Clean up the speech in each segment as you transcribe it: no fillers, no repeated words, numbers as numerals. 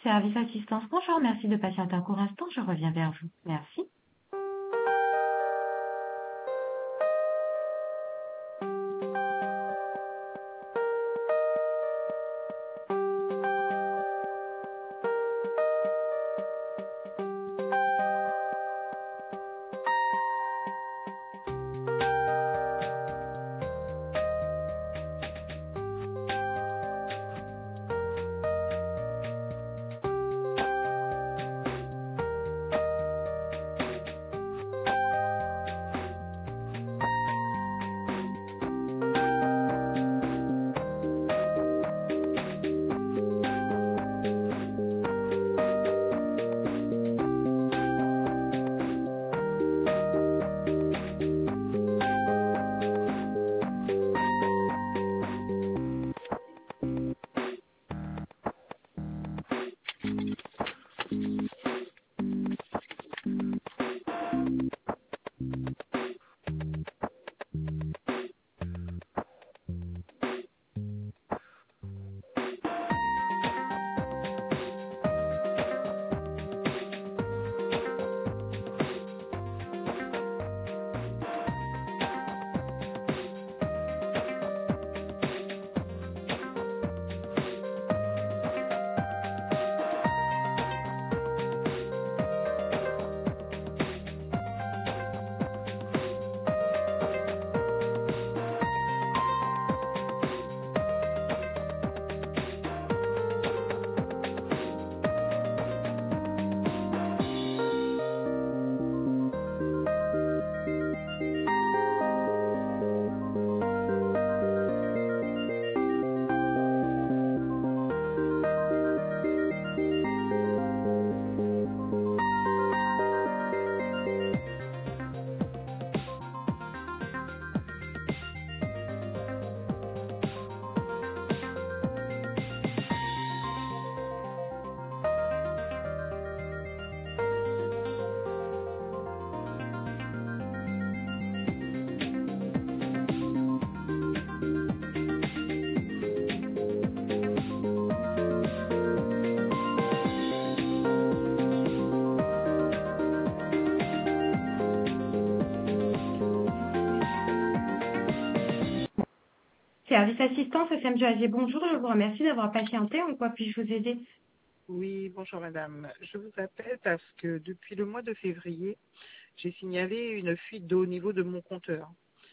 Service assistance, bonjour, merci de patienter un court instant, je reviens vers vous. Merci. Service assistance, FMGAG, bonjour, je vous remercie d'avoir patienté, en quoi puis-je vous aider? Oui, bonjour madame. Je vous appelle parce que depuis le mois de février, j'ai signalé une fuite d'eau au niveau de mon compteur.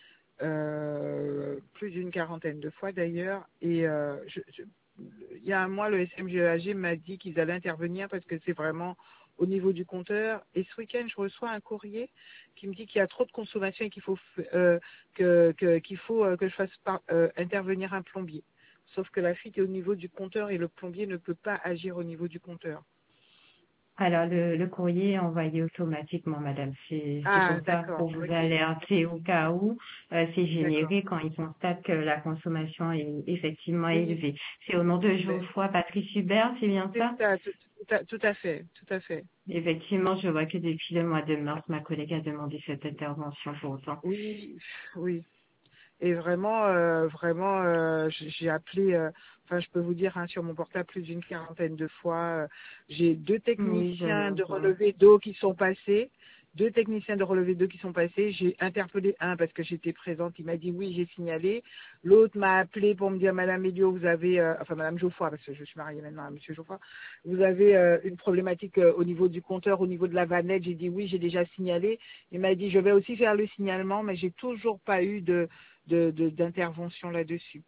Plus d'une quarantaine de fois d'ailleurs. Et il y a un mois, le SMGAG m'a dit qu'ils allaient intervenir parce que c'est vraiment au niveau du compteur. Et ce week-end, je reçois un courrier qui me dit qu'il y a trop de consommation et qu'il faut que je fasse intervenir un plombier. Sauf que la fuite est au niveau du compteur et le plombier ne peut pas agir au niveau du compteur. Alors, le courrier est envoyé automatiquement, madame. C'est Ah, pour ça, d'accord. pour vous Ok. alerter au cas où. C'est D'accord. généré quand ils constatent que la consommation est effectivement Oui, élevée. C'est au nom de ben, Geoffroy Patrice Hubert, c'est bien c'est ça? ça, tout à fait, tout à fait. Effectivement, je vois que depuis le mois de mars, ma collègue a demandé cette intervention pour autant. Oui, oui. Et vraiment, j'ai appelé, enfin, je peux vous dire, hein, sur mon portable plus d'une quarantaine de fois. J'ai deux Oui, je techniciens le de vois. relevé d'eau qui sont passés. Deux techniciens de relevé d'eau qui sont passés. J'ai interpellé un parce que j'étais présente. Il m'a dit oui, j'ai signalé. L'autre m'a appelé pour me dire, Madame Elio, vous avez, enfin Madame Geoffroy, parce que je suis mariée maintenant à Monsieur Geoffroy, vous avez une problématique au niveau du compteur, au niveau de la vanette. J'ai dit oui, j'ai déjà signalé. Il m'a dit, je vais aussi faire le signalement, mais j'ai toujours pas eu d'intervention là-dessus.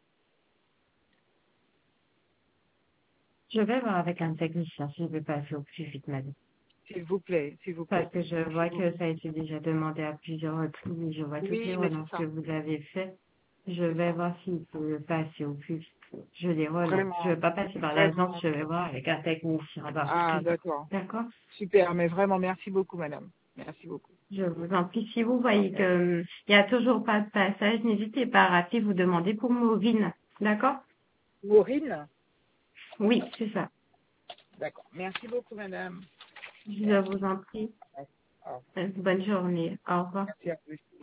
Je vais voir avec un technicien si je vais passer au plus vite, madame. S'il vous plaît, s'il vous Parce plaît. que je Merci vois beaucoup. que ça a été déjà demandé à plusieurs reprises. Je vois toutes les Oui, mais c'est relances que ça, vous avez faites. Je c'est vais ça. voir s'il peut passer au plus vite. Je les relance. Je Vraiment, vais pas passer par l'agence, vraiment. je vais voir avec un technicien. Ah, d'accord. D'accord? Super, mais vraiment, merci beaucoup, madame. Merci beaucoup. Je vous en prie. Si vous voyez que il n'y a toujours pas de passage, n'hésitez pas à rappeler, vous demander pour Maureen. D'accord? Maureen? Oui, c'est ça. D'accord. Merci beaucoup, madame. Je Merci. vous en prie. Au revoir. Bonne journée. Au revoir. Merci à vous.